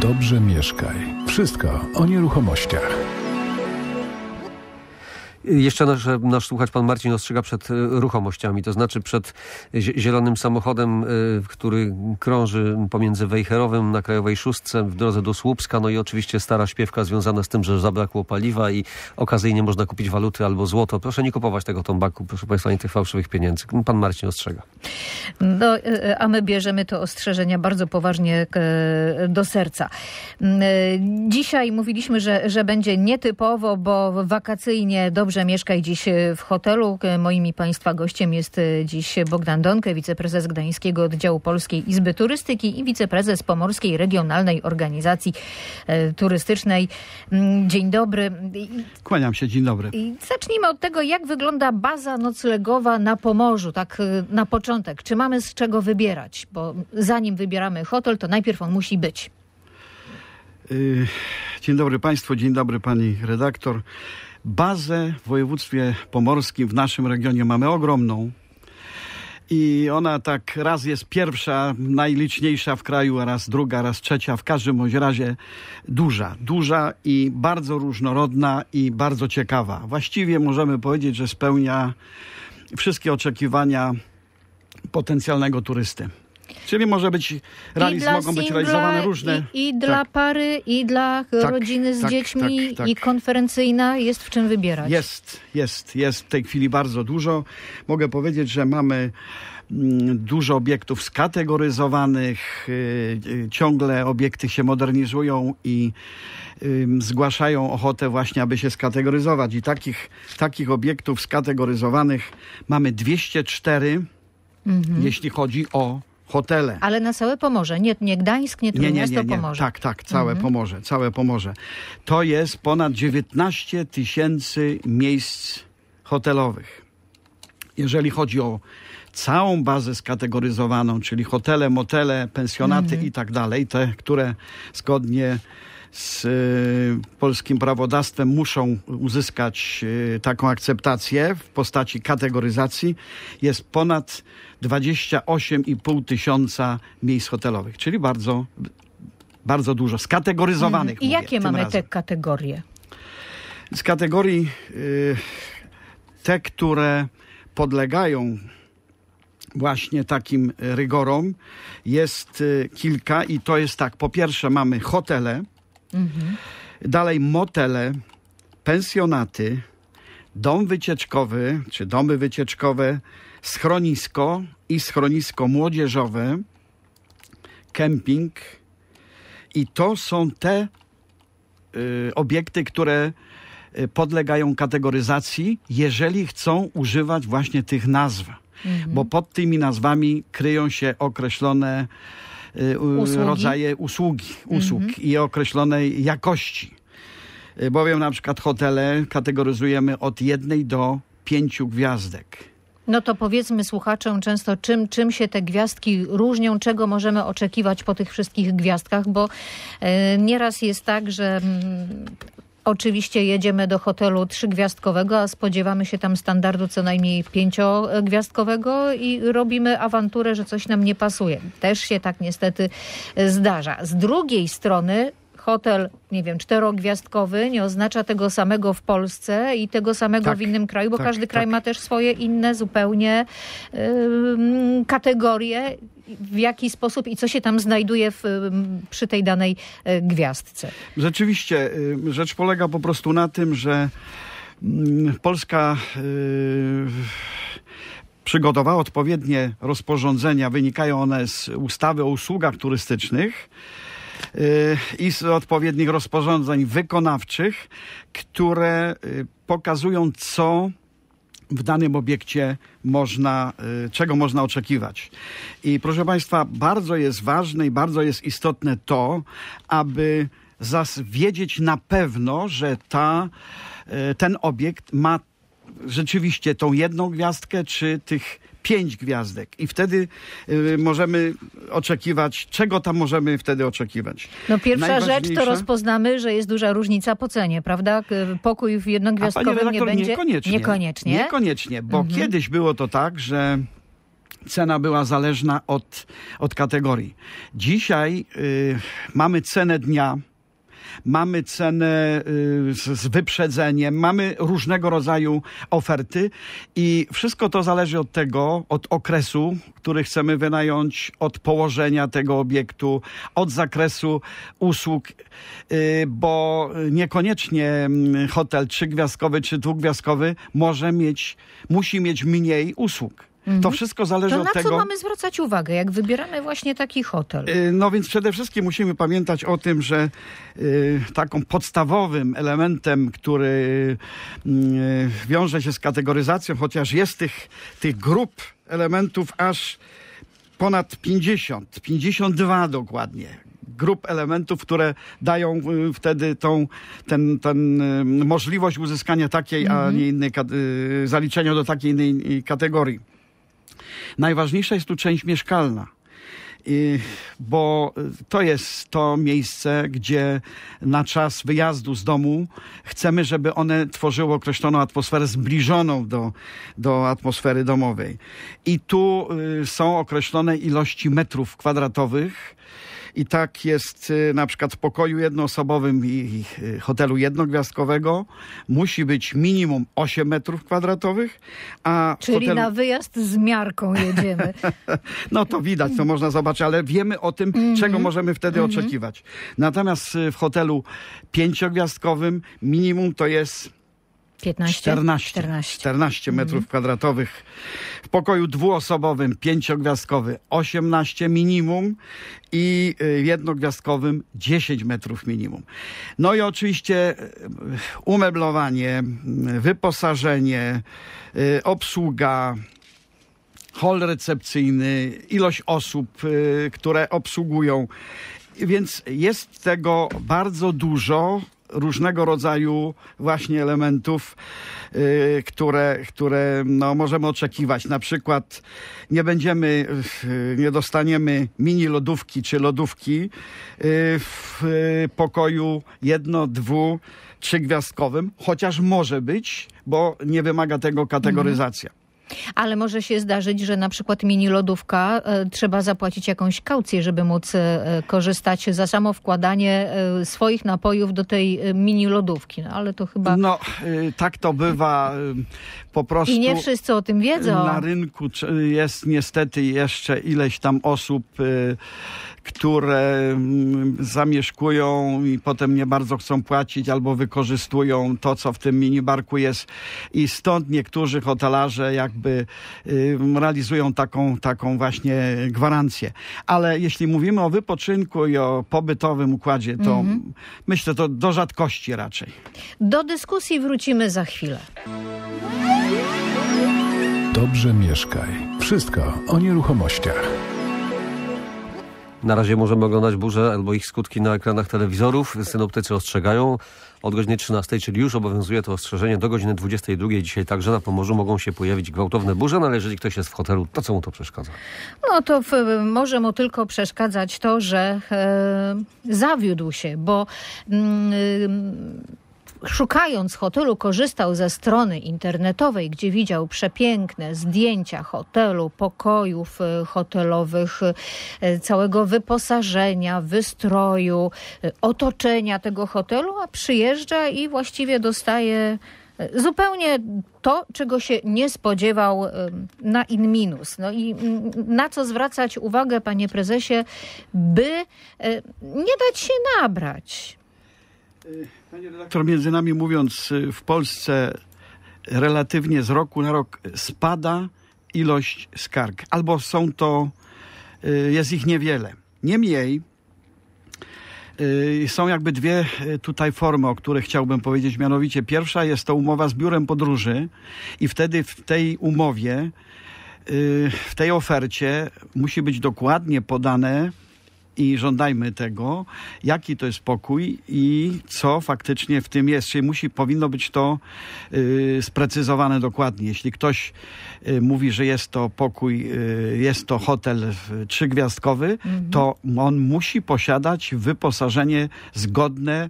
Dobrze mieszkaj. Wszystko o nieruchomościach. Jeszcze nasz słuchacz, pan Marcin, ostrzega przed ruchomościami, to znaczy przed zielonym samochodem, który krąży pomiędzy Wejherowem na Krajowej Szóstce w drodze do Słupska. No i oczywiście stara śpiewka związana z tym, że zabrakło paliwa i okazyjnie można kupić waluty albo złoto. Proszę nie kupować tego tombaku, proszę państwa, nie tych fałszywych pieniędzy. Pan Marcin ostrzega. No, a my bierzemy te ostrzeżenia bardzo poważnie do serca. Dzisiaj mówiliśmy, że będzie nietypowo, bo wakacyjnie dobrze mieszkaj dziś w hotelu. Moim i państwa gościem jest dziś Bogdan Donke, wiceprezes Gdańskiego Oddziału Polskiej Izby Turystyki i wiceprezes Pomorskiej Regionalnej Organizacji Turystycznej. Dzień dobry. Kłaniam się, dzień dobry. I zacznijmy od tego, jak wygląda baza noclegowa na Pomorzu, tak na początek. Czy mamy z czego wybierać? Bo zanim wybieramy hotel, to najpierw on musi być. Dzień dobry państwu, dzień dobry pani redaktor. Bazę w województwie pomorskim w naszym regionie mamy ogromną i ona tak raz jest pierwsza, najliczniejsza w kraju, a raz druga, raz trzecia, w każdym bądź razie duża i bardzo różnorodna i bardzo ciekawa. Właściwie możemy powiedzieć, że spełnia wszystkie oczekiwania potencjalnego turysty. Czyli mogą być realizowane różne... I dla pary, i dla rodziny z dziećmi, i konferencyjna. Jest w czym wybierać. Jest w tej chwili bardzo dużo. Mogę powiedzieć, że mamy dużo obiektów skategoryzowanych. Ciągle obiekty się modernizują i zgłaszają ochotę właśnie, aby się skategoryzować. I takich obiektów skategoryzowanych mamy 204, jeśli chodzi o hotele. Ale na całe Pomorze, nie Gdańsk, nie Trójmiasto, Pomorze. Tak, całe Pomorze. To jest ponad 19 000 miejsc hotelowych. Jeżeli chodzi o całą bazę skategoryzowaną, czyli hotele, motele, pensjonaty i tak dalej, te, które zgodnie z polskim prawodawstwem muszą uzyskać taką akceptację w postaci kategoryzacji, jest ponad 28,5 tysiąca miejsc hotelowych, czyli bardzo, bardzo dużo skategoryzowanych. I jakie mamy te kategorie? Z kategorii te, które podlegają właśnie takim rygorom, jest kilka i to jest tak, po pierwsze mamy hotele, dalej motele, pensjonaty, dom wycieczkowy, czy domy wycieczkowe, schronisko i schronisko młodzieżowe, kemping i to są te obiekty, które podlegają kategoryzacji, jeżeli chcą używać właśnie tych nazw. Bo pod tymi nazwami kryją się określone rodzaje usług i określonej jakości. Bowiem na przykład hotele kategoryzujemy od 1 do 5 gwiazdek. No to powiedzmy słuchaczom często, czym się te gwiazdki różnią, czego możemy oczekiwać po tych wszystkich gwiazdkach, bo nieraz jest tak, że oczywiście jedziemy do hotelu 3-gwiazdkowego, a spodziewamy się tam standardu co najmniej 5-gwiazdkowego i robimy awanturę, że coś nam nie pasuje. Też się tak niestety zdarza. Z drugiej strony hotel, 4-gwiazdkowy nie oznacza tego samego w Polsce i tego samego w innym kraju, bo każdy kraj ma też swoje inne zupełnie kategorie, w jaki sposób i co się tam znajduje przy tej danej gwiazdce. Rzeczywiście, rzecz polega po prostu na tym, że Polska przygotowała odpowiednie rozporządzenia, wynikają one z ustawy o usługach turystycznych, i z odpowiednich rozporządzeń wykonawczych, które pokazują, co w danym obiekcie czego można oczekiwać. I proszę państwa, bardzo jest ważne i bardzo jest istotne to, aby wiedzieć na pewno, że ten obiekt ma rzeczywiście tą 1 gwiazdkę, czy tych 5 gwiazdek. I wtedy możemy oczekiwać, czego tam możemy wtedy oczekiwać. No pierwsza rzecz to rozpoznamy, że jest duża różnica po cenie, prawda? Pokój w 1-gwiazdkowym nie będzie... Niekoniecznie, bo kiedyś było to tak, że cena była zależna od kategorii. Dzisiaj mamy cenę dnia, mamy cenę z wyprzedzeniem, mamy różnego rodzaju oferty i wszystko to zależy od tego, od okresu, który chcemy wynająć, od położenia tego obiektu, od zakresu usług, bo niekoniecznie hotel 3-gwiazdkowy czy 2-gwiazdkowy musi mieć mniej usług. To wszystko zależy od tego... To na co mamy zwracać uwagę, jak wybieramy właśnie taki hotel? No więc przede wszystkim musimy pamiętać o tym, że taką podstawowym elementem, który wiąże się z kategoryzacją, chociaż jest tych grup elementów aż ponad 52 dokładnie. Grup elementów, które dają wtedy możliwość uzyskania takiej, a nie innej, zaliczenia do takiej innej kategorii. Najważniejsza jest tu część mieszkalna, bo to jest to miejsce, gdzie na czas wyjazdu z domu chcemy, żeby one tworzyły określoną atmosferę zbliżoną do atmosfery domowej. I tu są określone ilości metrów kwadratowych. I tak jest na przykład w pokoju jednoosobowym i hotelu jednogwiazdkowego musi być minimum 8 metrów kwadratowych, a czyli na wyjazd z miarką jedziemy. No to widać, to można zobaczyć, ale wiemy o tym, czego możemy wtedy oczekiwać. Natomiast w hotelu 5-gwiazdkowym minimum to jest 14 metrów kwadratowych. W pokoju 2-osobowym 5-gwiazdkowy 18 minimum i jednogwiazdkowym 10 metrów minimum. No i oczywiście umeblowanie, wyposażenie, obsługa, hol recepcyjny, ilość osób, które obsługują. Więc jest tego bardzo dużo, różnego rodzaju właśnie elementów, które możemy oczekiwać. Na przykład nie dostaniemy mini lodówki czy lodówki w pokoju 1-, 2-, 3-gwiazdkowym, chociaż może być, bo nie wymaga tego kategoryzacja. Ale może się zdarzyć, że na przykład mini lodówka trzeba zapłacić jakąś kaucję, żeby móc korzystać za samo wkładanie swoich napojów do tej mini lodówki. No, ale to chyba... No, tak to bywa po prostu. I nie wszyscy o tym wiedzą. Na rynku jest niestety jeszcze ileś tam osób, które zamieszkują i potem nie bardzo chcą płacić albo wykorzystują to, co w tym minibarku jest. I stąd niektórzy hotelarze jakby realizują taką właśnie gwarancję. Ale jeśli mówimy o wypoczynku i o pobytowym układzie, to myślę, to do rzadkości raczej. Do dyskusji wrócimy za chwilę. Dobrze mieszkaj. Wszystko o nieruchomościach. Na razie możemy oglądać burze albo ich skutki na ekranach telewizorów. Synoptycy ostrzegają od godziny 13, czyli już obowiązuje to ostrzeżenie do godziny 22. Dzisiaj także na Pomorzu mogą się pojawić gwałtowne burze, no ale jeżeli ktoś jest w hotelu, to co mu to przeszkadza? No to może mu tylko przeszkadzać to, że zawiódł się, bo szukając hotelu, korzystał ze strony internetowej, gdzie widział przepiękne zdjęcia hotelu, pokojów hotelowych, całego wyposażenia, wystroju, otoczenia tego hotelu, a przyjeżdża i właściwie dostaje zupełnie to, czego się nie spodziewał na in-minus. No i na co zwracać uwagę, panie prezesie, by nie dać się nabrać? Panie redaktor, między nami mówiąc, w Polsce relatywnie z roku na rok spada ilość skarg. Albo jest ich niewiele. Niemniej są jakby dwie tutaj formy, o których chciałbym powiedzieć. Mianowicie pierwsza jest to umowa z biurem podróży i wtedy w tej umowie, w tej ofercie musi być dokładnie podane, i żądajmy tego, jaki to jest pokój i co faktycznie w tym jest. Czyli powinno być to sprecyzowane dokładnie. Jeśli ktoś mówi, że jest to pokój, jest to hotel 3-gwiazdkowy, to on musi posiadać wyposażenie zgodne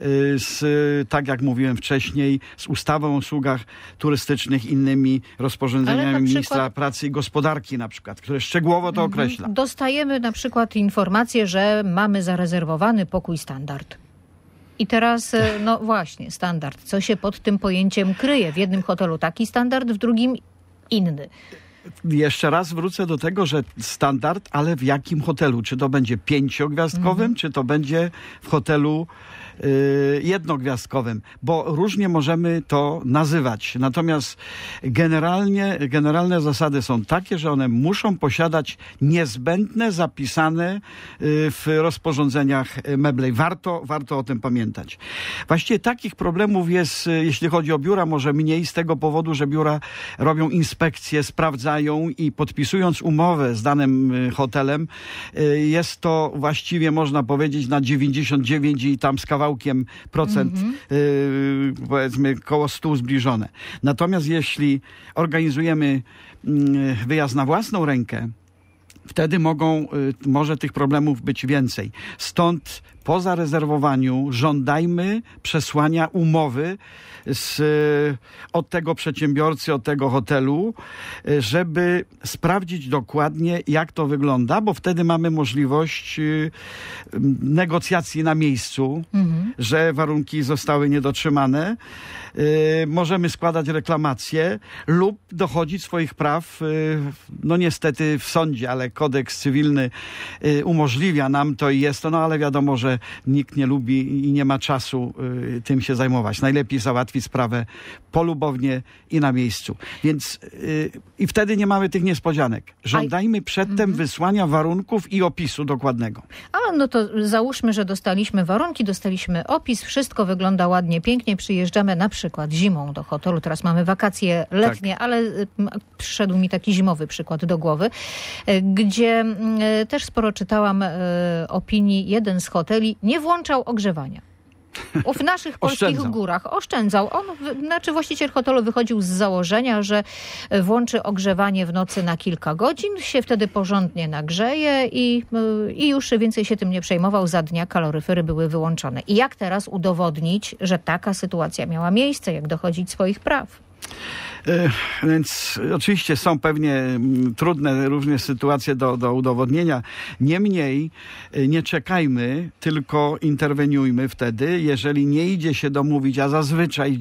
tak jak mówiłem wcześniej, z ustawą o usługach turystycznych, innymi rozporządzeniami ministra pracy i gospodarki na przykład, które szczegółowo to określa. Dostajemy na przykład informację, że mamy zarezerwowany pokój standard. I teraz, no właśnie, standard. Co się pod tym pojęciem kryje? W jednym hotelu taki standard, w drugim inny. Jeszcze raz wrócę do tego, że standard, ale w jakim hotelu? Czy to będzie 5-gwiazdkowym, czy to będzie w hotelu 1-gwiazdkowym? Bo różnie możemy to nazywać. Natomiast generalne zasady są takie, że one muszą posiadać niezbędne, zapisane w rozporządzeniach meblej. Warto o tym pamiętać. Właściwie takich problemów jest, jeśli chodzi o biura, może mniej z tego powodu, że biura robią inspekcje, sprawdzają i podpisując umowę z danym hotelem, jest to właściwie, można powiedzieć, na 99 i tam z kawałkiem procent, powiedzmy koło 100 zbliżone. Natomiast jeśli organizujemy wyjazd na własną rękę, wtedy może tych problemów być więcej. Stąd po zarezerwowaniu żądajmy przesłania umowy od tego przedsiębiorcy, od tego hotelu, żeby sprawdzić dokładnie, jak to wygląda, bo wtedy mamy możliwość negocjacji na miejscu, że warunki zostały niedotrzymane. Możemy składać reklamacje lub dochodzić swoich praw, no niestety w sądzie, ale kodeks cywilny umożliwia nam to i jest to, no ale wiadomo, że nikt nie lubi i nie ma czasu tym się zajmować. Najlepiej załatwić sprawę polubownie i na miejscu. Więc i wtedy nie mamy tych niespodzianek. Żądajmy przedtem wysłania warunków i opisu dokładnego. Ale no to załóżmy, że dostaliśmy warunki, dostaliśmy opis, wszystko wygląda ładnie, pięknie, przyjeżdżamy na przykład zimą do hotelu, teraz mamy wakacje letnie, tak. Ale przyszedł mi taki zimowy przykład do głowy, gdzie też sporo czytałam opinii, jeden z hoteli nie włączał ogrzewania. W naszych polskich górach oszczędzał. Właściciel hotelu wychodził z założenia, że włączy ogrzewanie w nocy na kilka godzin, się wtedy porządnie nagrzeje i już więcej się tym nie przejmował. Za dnia kaloryfery były wyłączone. I jak teraz udowodnić, że taka sytuacja miała miejsce? Jak dochodzić swoich praw? Więc oczywiście są pewnie trudne różne sytuacje do udowodnienia. Niemniej nie czekajmy, tylko interweniujmy wtedy. Jeżeli nie idzie się domówić, a zazwyczaj w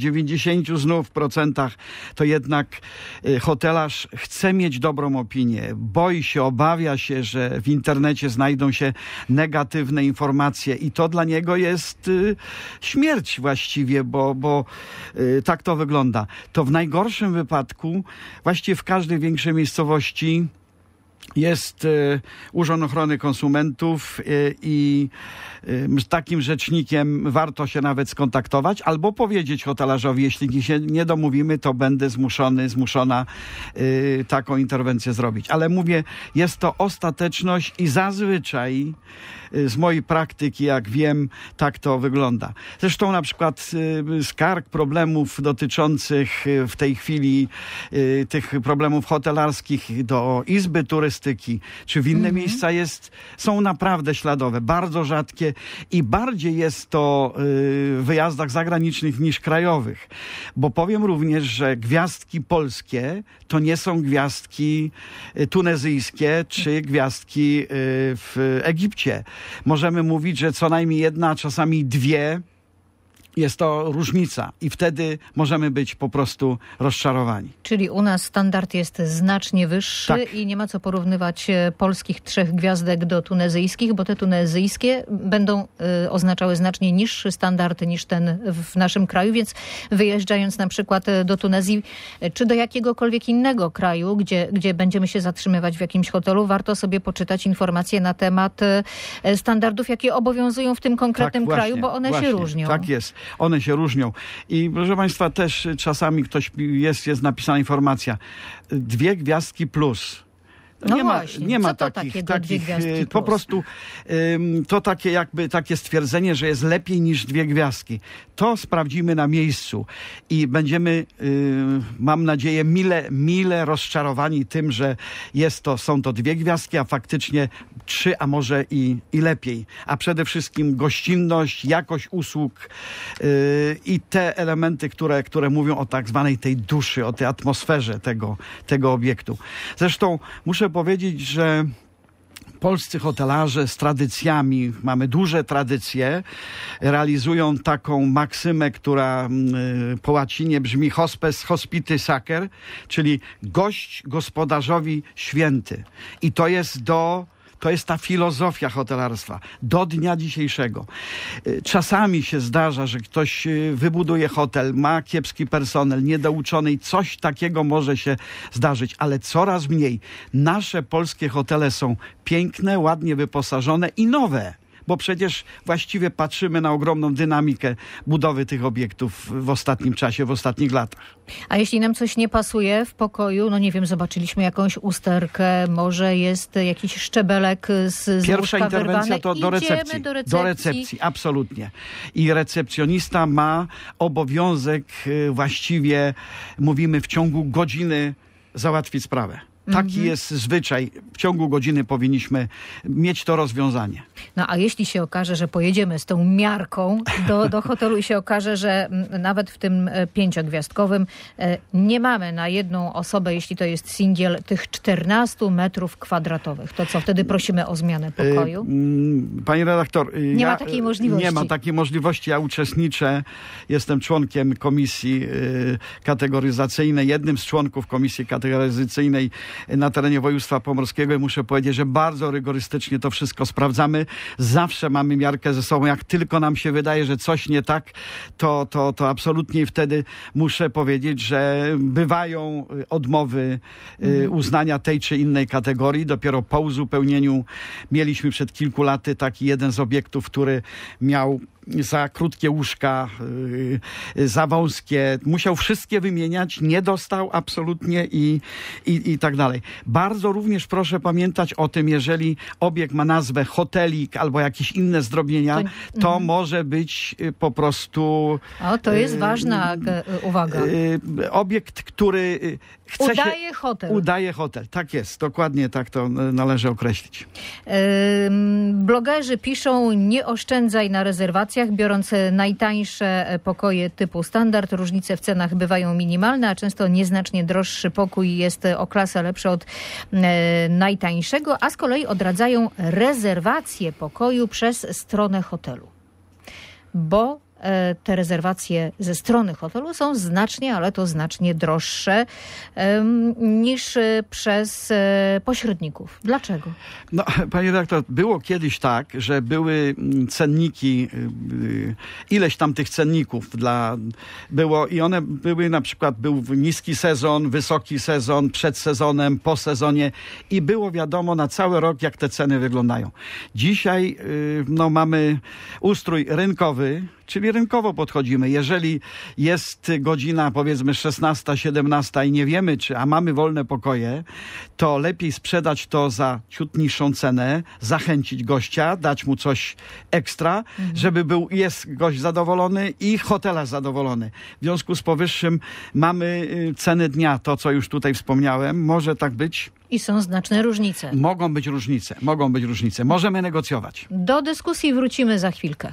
90% to jednak hotelarz chce mieć dobrą opinię. Boi się, obawia się, że w internecie znajdą się negatywne informacje i to dla niego jest śmierć właściwie, bo tak to wygląda. To w najgorszym wypadku, właściwie w każdej większej miejscowości jest Urząd Ochrony Konsumentów i z takim rzecznikiem warto się nawet skontaktować albo powiedzieć hotelarzowi, jeśli się nie domówimy, to będę zmuszona taką interwencję zrobić. Ale mówię, jest to ostateczność i zazwyczaj z mojej praktyki, jak wiem, tak to wygląda. Zresztą na przykład skarg, problemów dotyczących w tej chwili tych problemów hotelarskich do Izby Turystyki czy w inne miejsca są naprawdę śladowe, bardzo rzadkie i bardziej jest to w wyjazdach zagranicznych niż krajowych. Bo powiem również, że gwiazdki polskie to nie są gwiazdki tunezyjskie czy gwiazdki w Egipcie. Możemy mówić, że co najmniej jedna, a czasami dwie jest to różnica i wtedy możemy być po prostu rozczarowani. Czyli u nas standard jest znacznie wyższy i nie ma co porównywać polskich 3 gwiazdek do tunezyjskich, bo te tunezyjskie będą oznaczały znacznie niższy standard niż ten w naszym kraju, więc wyjeżdżając na przykład do Tunezji czy do jakiegokolwiek innego kraju, gdzie będziemy się zatrzymywać w jakimś hotelu, warto sobie poczytać informacje na temat standardów, jakie obowiązują w tym konkretnym kraju, bo one się różnią. Tak jest. One się różnią. I proszę Państwa, też czasami jest napisana informacja 2 gwiazdki plus. No nie ma, właśnie, nie ma co to takich, takiego dwie gwiazdki po plus? prostu to takie stwierdzenie, że jest lepiej niż 2 gwiazdki. To sprawdzimy na miejscu i będziemy, mam nadzieję, mile rozczarowani tym, że są to 2 gwiazdki, a faktycznie 3, a może i lepiej. A przede wszystkim gościnność, jakość usług i te elementy, które mówią o tak zwanej tej duszy, o tej atmosferze tego obiektu. Zresztą muszę powiedzieć, że polscy hotelarze z tradycjami, mamy duże tradycje, realizują taką maksymę, która po łacinie brzmi hospes hospity sacer, czyli gość gospodarzowi święty. I to jest ta filozofia hotelarstwa do dnia dzisiejszego. Czasami się zdarza, że ktoś wybuduje hotel, ma kiepski personel, niedouczony i coś takiego może się zdarzyć, ale coraz mniej. Nasze polskie hotele są piękne, ładnie wyposażone i nowe. Bo przecież właściwie patrzymy na ogromną dynamikę budowy tych obiektów w ostatnim czasie, w ostatnich latach. A jeśli nam coś nie pasuje w pokoju, no nie wiem, zobaczyliśmy jakąś usterkę, może jest jakiś szczebelek z Pierwsza łóżka interwencja wyrwany. to do recepcji. Do recepcji, absolutnie. I recepcjonista ma obowiązek właściwie, mówimy, w ciągu godziny załatwić sprawę. Taki jest zwyczaj. W ciągu godziny powinniśmy mieć to rozwiązanie. No a jeśli się okaże, że pojedziemy z tą miarką do hotelu i się okaże, że nawet w tym 5-gwiazdkowym nie mamy na jedną osobę, jeśli to jest singiel, tych 14 metrów kwadratowych, to co? Wtedy prosimy o zmianę pokoju? Pani redaktor, nie ma takiej możliwości. Nie ma takiej możliwości. Ja uczestniczę, jestem członkiem komisji kategoryzacyjnej, jednym z członków komisji kategoryzacyjnej na terenie województwa pomorskiego i muszę powiedzieć, że bardzo rygorystycznie to wszystko sprawdzamy. Zawsze mamy miarkę ze sobą. Jak tylko nam się wydaje, że coś nie tak, to absolutnie wtedy muszę powiedzieć, że bywają odmowy uznania tej czy innej kategorii. Dopiero po uzupełnieniu mieliśmy przed kilku laty taki jeden z obiektów, który miał za krótkie łóżka, za wąskie. Musiał wszystkie wymieniać, nie dostał absolutnie i tak dalej. Bardzo również proszę pamiętać o tym, jeżeli obiekt ma nazwę hotelik albo jakieś inne zdrobnienia, to może być po prostu... to jest ważna uwaga. Obiekt, który chce hotel. Udaje hotel. Tak jest, dokładnie tak to należy określić. Blogerzy piszą, nie oszczędzaj na rezerwacjach, biorąc najtańsze pokoje typu standard. Różnice w cenach bywają minimalne, a często nieznacznie droższy pokój jest o klasę lepszy od najtańszego, a z kolei odradzają rezerwację pokoju przez stronę hotelu. Bo te rezerwacje ze strony hotelu są znacznie, ale to znacznie droższe niż przez pośredników. Dlaczego? No, panie redaktor, było kiedyś tak, że były cenniki, ileś tam tych cenników było i one były, na przykład był niski sezon, wysoki sezon, przed sezonem, po sezonie i było wiadomo na cały rok, jak te ceny wyglądają. Dzisiaj mamy ustrój rynkowy, czyli rynkowo podchodzimy. Jeżeli jest godzina, powiedzmy 16, 17 i nie wiemy, a mamy wolne pokoje, to lepiej sprzedać to za ciut niższą cenę, zachęcić gościa, dać mu coś ekstra, żeby jest gość zadowolony i hotelarz zadowolony. W związku z powyższym mamy ceny dnia, to co już tutaj wspomniałem. Może tak być. I są znaczne różnice. Mogą być różnice. Możemy negocjować. Do dyskusji wrócimy za chwilkę.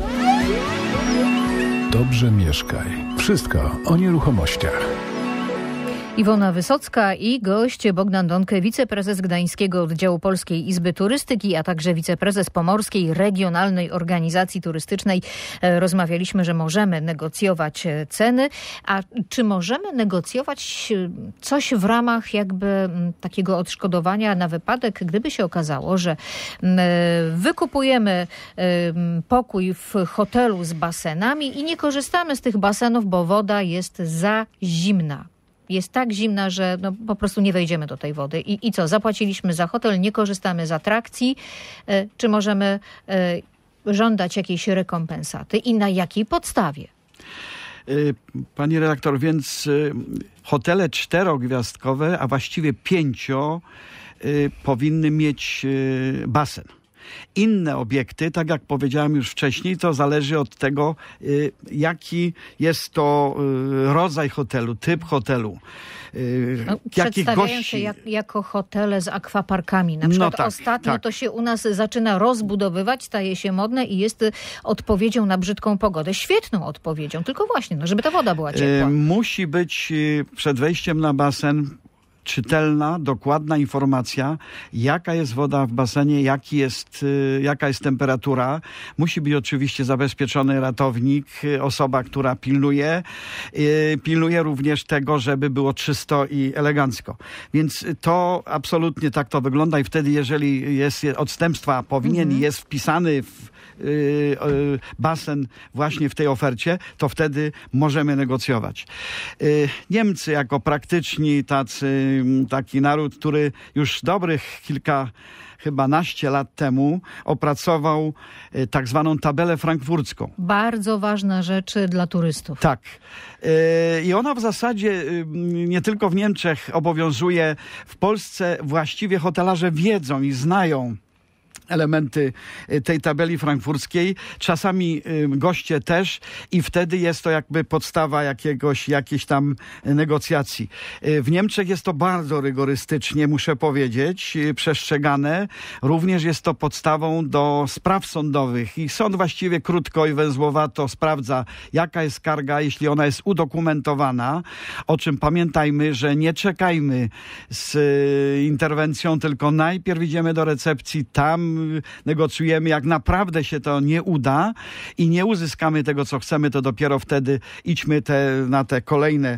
Dobrze mieszkaj. Wszystko o nieruchomościach. Iwona Wysocka i gość Bogdan Donke, wiceprezes Gdańskiego Oddziału Polskiej Izby Turystyki, a także wiceprezes Pomorskiej Regionalnej Organizacji Turystycznej. Rozmawialiśmy, że możemy negocjować ceny. A czy możemy negocjować coś w ramach jakby takiego odszkodowania na wypadek, gdyby się okazało, że wykupujemy pokój w hotelu z basenami i nie korzystamy z tych basenów, bo woda jest za zimna. Jest tak zimna, że po prostu nie wejdziemy do tej wody. I co? Zapłaciliśmy za hotel, nie korzystamy z atrakcji. Czy możemy żądać jakiejś rekompensaty i na jakiej podstawie? Pani redaktor, więc hotele 4-gwiazdkowe, a właściwie 5, powinny mieć basen. Inne obiekty, tak jak powiedziałem już wcześniej, to zależy od tego, jaki jest to rodzaj hotelu, typ hotelu. Przedstawiają się jako hotele z akwaparkami. Na przykład ostatnio to się u nas zaczyna rozbudowywać, staje się modne i jest odpowiedzią na brzydką pogodę. Świetną odpowiedzią, tylko właśnie, żeby ta woda była ciepła. Musi być przed wejściem na basen czytelna, dokładna informacja, jaka jest woda w basenie, jaka jest temperatura. Musi być oczywiście zabezpieczony ratownik, osoba, która pilnuje również tego, żeby było czysto i elegancko. Więc to absolutnie tak to wygląda i wtedy, jeżeli jest odstępstwa, jest wpisany w basen właśnie w tej ofercie, to wtedy możemy negocjować. Niemcy jako praktyczni taki naród, który już dobrych chyba naście lat temu opracował tak zwaną tabelę frankfurcką. Bardzo ważna rzecz dla turystów. Tak. I ona w zasadzie nie tylko w Niemczech obowiązuje. W Polsce właściwie hotelarze wiedzą i znają elementy tej tabeli frankfurckiej, czasami goście też i wtedy jest to jakby podstawa jakiejś tam negocjacji. W Niemczech jest to bardzo rygorystycznie, muszę powiedzieć, przestrzegane. Również jest to podstawą do spraw sądowych i sąd właściwie krótko i węzłowato sprawdza, jaka jest skarga, jeśli ona jest udokumentowana, o czym pamiętajmy, że nie czekajmy z interwencją, tylko najpierw idziemy do recepcji, tam negocjujemy, jak naprawdę się to nie uda i nie uzyskamy tego, co chcemy, to dopiero wtedy idźmy na te kolejne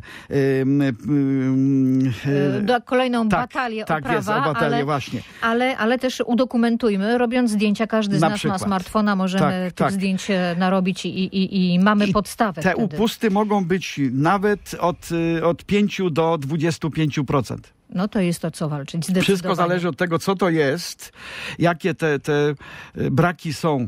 kolejną batalię o prawa, właśnie. Ale też udokumentujmy, robiąc zdjęcia, każdy z nas ma smartfona, możemy tych zdjęć narobić i mamy podstawę. Te wtedy. upusty mogą być nawet od 5 do 25%. No to jest to, co walczyć. Zdecydowanie. Wszystko zależy od tego, co to jest, jakie te braki są.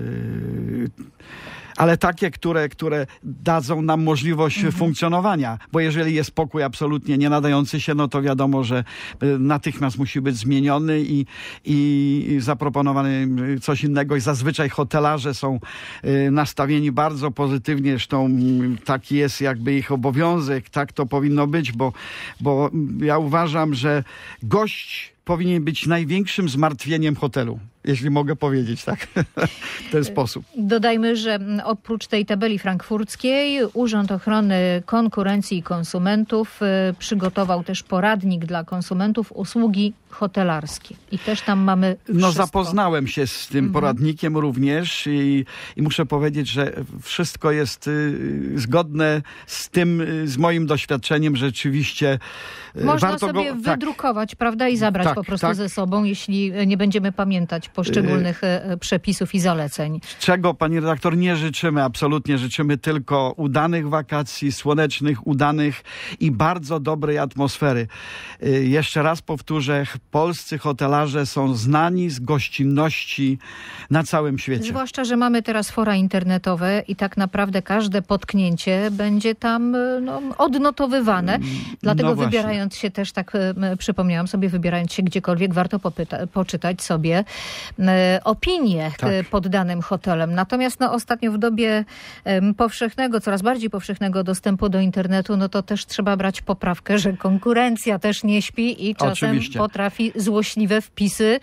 Ale takie, które dadzą nam możliwość funkcjonowania. Bo jeżeli jest pokój absolutnie nie nadający się, no to wiadomo, że natychmiast musi być zmieniony i zaproponowany coś innego. I zazwyczaj hotelarze są nastawieni bardzo pozytywnie. Zresztą taki jest jakby ich obowiązek. Tak to powinno być, bo ja uważam, że gość powinien być największym zmartwieniem hotelu, jeśli mogę powiedzieć tak w ten sposób. Dodajmy, że oprócz tej tabeli frankfurckiej Urząd Ochrony Konkurencji i Konsumentów przygotował też poradnik dla konsumentów usługi hotelarskie. I też tam mamy wszystko. Zapoznałem się z tym poradnikiem również i muszę powiedzieć, że wszystko jest zgodne z moim doświadczeniem. Rzeczywiście można warto sobie wydrukować, prawda, i zabrać po prostu ze sobą, jeśli nie będziemy pamiętać poszczególnych przepisów i zaleceń. Czego, pani redaktor, nie życzymy, absolutnie życzymy tylko udanych wakacji, słonecznych, udanych i bardzo dobrej atmosfery. Jeszcze raz powtórzę, polscy hotelarze są znani z gościnności na całym świecie. Zwłaszcza, że mamy teraz fora internetowe i tak naprawdę każde potknięcie będzie tam odnotowywane. Dlatego wybierając się też, tak przypomniałam sobie, wybierając się gdziekolwiek, warto poczytać sobie opinie pod danym hotelem. Natomiast ostatnio w dobie coraz bardziej powszechnego dostępu do internetu, to też trzeba brać poprawkę, że konkurencja też nie śpi i czasem potrafi złośliwe wpisy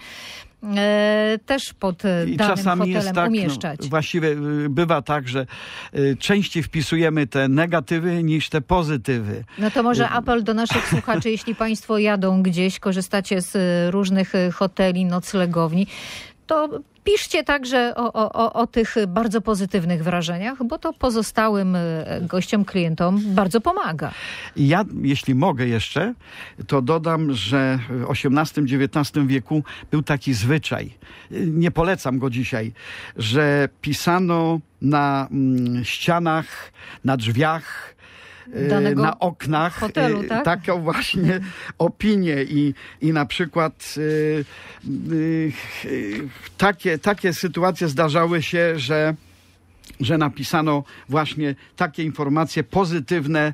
też pod danym hotelem jest umieszczać. Właściwie bywa tak, że częściej wpisujemy te negatywy niż te pozytywy. No to może apel do naszych słuchaczy, jeśli państwo jadą gdzieś, korzystacie z różnych hoteli, noclegowni, to piszcie także o tych bardzo pozytywnych wrażeniach, bo to pozostałym gościom, klientom bardzo pomaga. Ja, jeśli mogę jeszcze, to dodam, że w XVIII-XIX wieku był taki zwyczaj, nie polecam go dzisiaj, że pisano na ścianach, na drzwiach, na oknach hotelu, tak? Taką właśnie opinię i na przykład takie sytuacje zdarzały się, że że napisano właśnie takie informacje pozytywne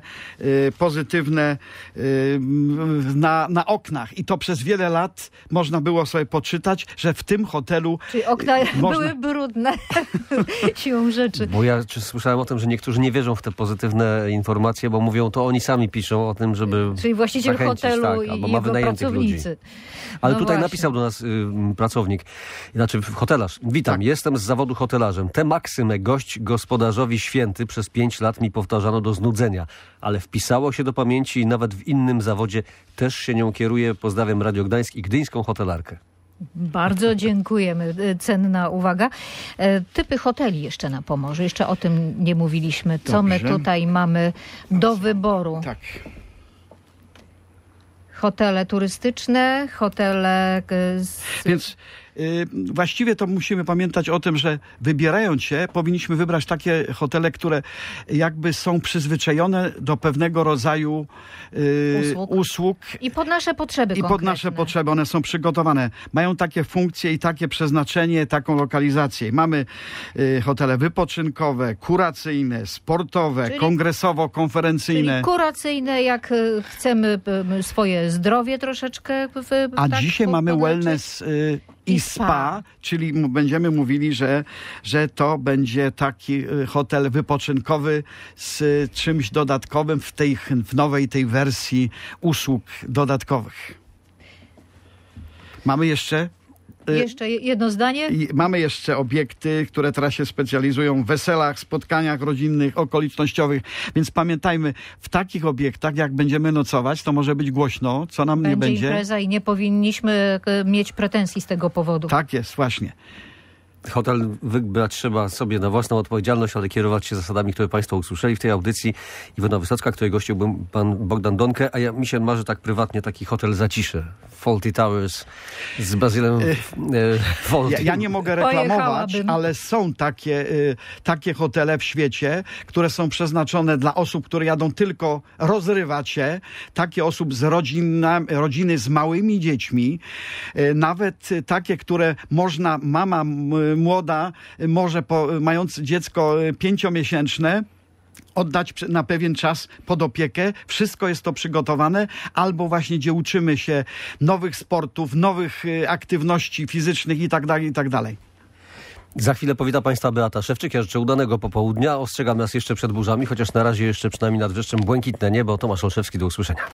na oknach. I to przez wiele lat można było sobie poczytać, że w tym hotelu... Czyli okna były brudne siłą rzeczy. Bo ja słyszałem o tym, że niektórzy nie wierzą w te pozytywne informacje, bo mówią, to oni sami piszą o tym, żeby Czyli właściciel hotelu tak, i albo ma jego wynajętych pracownicy. ludzi. Ale No tutaj właśnie. napisał do nas pracownik, znaczy hotelarz. Witam, jestem z zawodu hotelarzem. Tę maksymę gość gospodarzowi święty przez 5 lat mi powtarzano do znudzenia, ale wpisało się do pamięci i nawet w innym zawodzie też się nią kieruję. Pozdrawiam Radio Gdańsk i gdyńską hotelarkę. Bardzo dziękujemy. Cenna uwaga. Typy hoteli jeszcze na Pomorzu. Jeszcze o tym nie mówiliśmy. Co my Dobrze. tutaj mamy do wyboru? Tak. Hotele turystyczne, hotele... Więc właściwie to musimy pamiętać o tym, że wybierając się, powinniśmy wybrać takie hotele, które jakby są przyzwyczajone do pewnego rodzaju usług. I pod nasze potrzeby I pod konkretne. nasze potrzeby one są przygotowane. Mają takie funkcje i takie przeznaczenie, taką lokalizację. Mamy hotele wypoczynkowe, kuracyjne, sportowe, Czyli kongresowo-konferencyjne. kuracyjne, jak chcemy swoje zdrowie troszeczkę A dzisiaj mamy podleczyć. wellness i spa, czyli będziemy mówili, że to będzie taki hotel wypoczynkowy z czymś dodatkowym w nowej tej wersji usług dodatkowych. Mamy jeszcze... Jeszcze jedno zdanie? Mamy jeszcze obiekty, które teraz się specjalizują w weselach, spotkaniach rodzinnych, okolicznościowych, więc pamiętajmy, w takich obiektach, jak będziemy nocować, to może być głośno, co nam nie będzie. Impreza i nie powinniśmy mieć pretensji z tego powodu. Tak jest, właśnie. Hotel wybrać trzeba sobie na własną odpowiedzialność, ale kierować się zasadami, które Państwo usłyszeli w tej audycji. Iwona Wysocka, której gościł był pan Bogdan Donkę, a mi się marzy tak prywatnie taki hotel Zacisze. Fawlty Towers z Bazylem Fawlty. Ja nie mogę reklamować, Pojechałabym. ale są takie hotele w świecie, które są przeznaczone dla osób, które jadą tylko rozrywać się. Takie osób z rodziny z małymi dziećmi. Nawet takie, które można, mama młoda, może mając dziecko 5-miesięczne, oddać na pewien czas pod opiekę. Wszystko jest to przygotowane. Albo właśnie, gdzie uczymy się nowych sportów, nowych aktywności fizycznych i tak dalej, i tak dalej. Za chwilę powita Państwa Beata Szewczyk. Ja życzę udanego popołudnia. Ostrzegam nas jeszcze przed burzami, chociaż na razie jeszcze przynajmniej nad Wrzeszczem błękitne niebo. Tomasz Olszewski, do usłyszenia.